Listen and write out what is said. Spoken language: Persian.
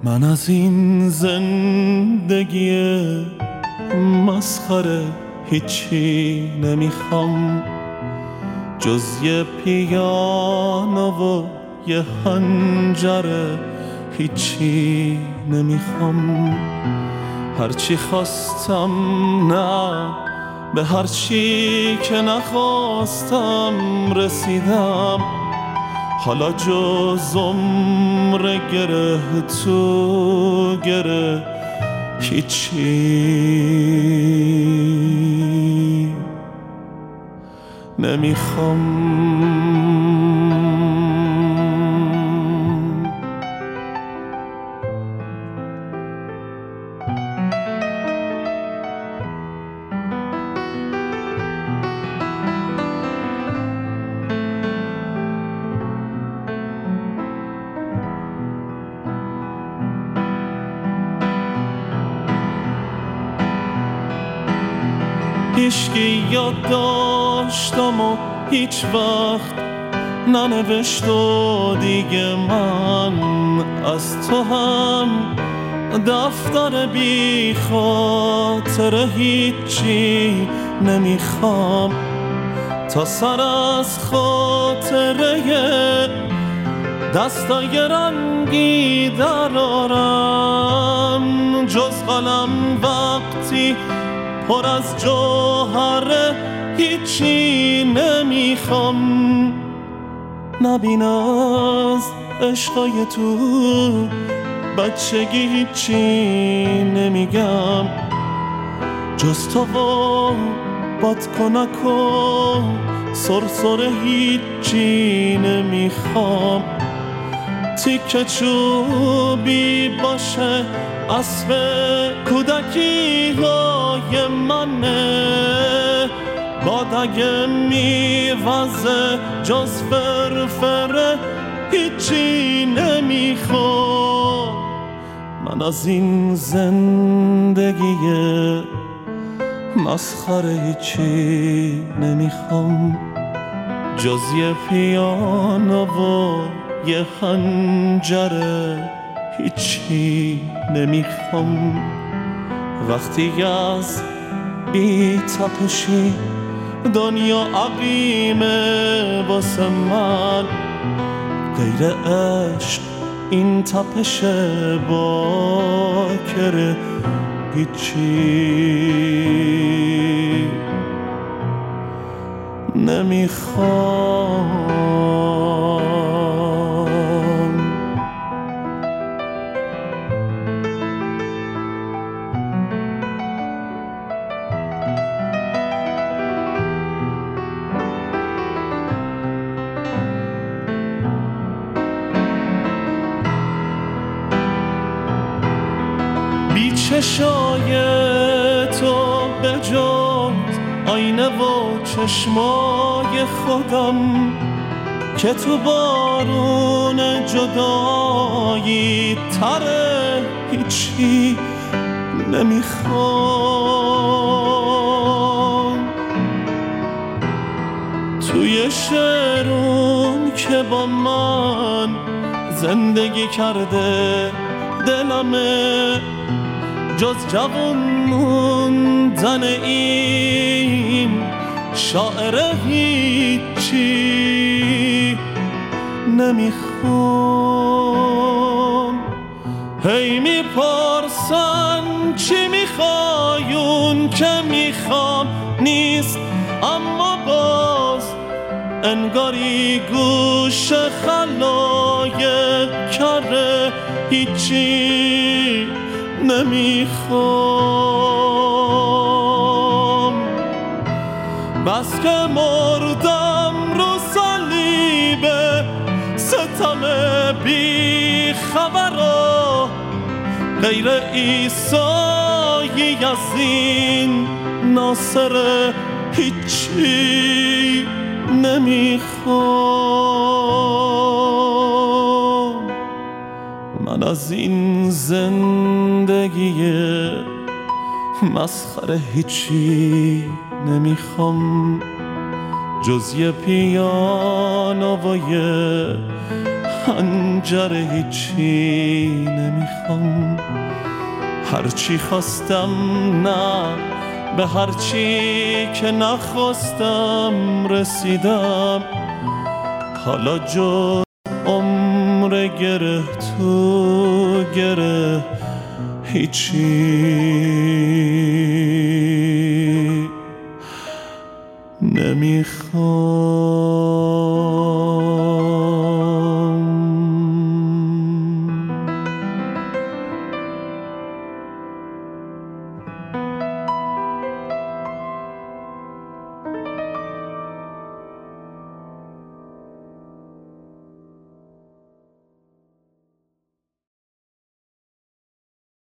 من از این زندگی مسخره هیچی نمیخوام جز یه پیانو و یه حنجره، هیچی نمیخوام. هرچی خواستم نه، به هرچی که نخواستم رسیدم. حالا جز عمر گره تو گره هیچی نمیخوام. هیچکی یاد داشتم و هیچ وقت ننوشت و دیگه من از تو هم دفتر بی خاطر هیچی نمیخوام. تا سر از خاطره دستای رنگی درارم، جز قلم وقتی پر از جوهره هیچی نمیخوام. نبین از عشقای تو بچگی هیچی نمیگم، جز تو و بادکنک و سرسره هیچی نمیخوام. تیکه چوبی باشه اسب کودکی های منه، باد اگه میوزه جز فرفره هیچی نمیخوام. من از این زندگی مسخره هیچی نمیخوام جز یه پیانو و یه خنجره هیچی نمیخوام. وقتی از بی تپشی دنیا عقیمه واسه من، غیر عشق این تپش باکره هیچی نمیخوام. چشای تو به جز آینه و چشمای خودم که تو بارون جدایی تره هیچی نمیخوام. توی شعرون که با من زندگی کرده دلمه، جز جوان موندن این شاعره هیچی نمیخوام. هی میپرسن چی میخوایون که میخوام نیست، اما باز انگاری گوش خلای کره هیچی نمیخوام. بس که مردم رو صلیب ستم بی خبرا، غیر عیسی از این ناصر هیچی نمیخوام. من از این زندگی مسخره هیچی نمیخوام جز یه پیانو و یه پنجره هیچی نمیخوام، هرچی خواستم نه، به هرچی که نخواستم رسیدم. حالا جز عمر گره تو گره هیچی نمیخوام.